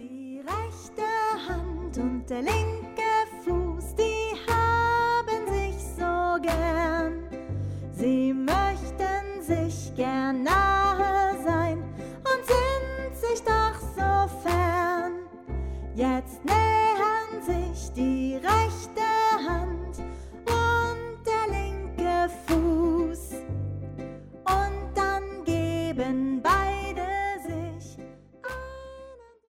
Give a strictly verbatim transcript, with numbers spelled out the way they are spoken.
Die rechte Hand und der linke Fuß, die haben sich so gern. Sie möchten sich gern nahe sein und sind sich doch so fern. Jetzt nähern sich die rechte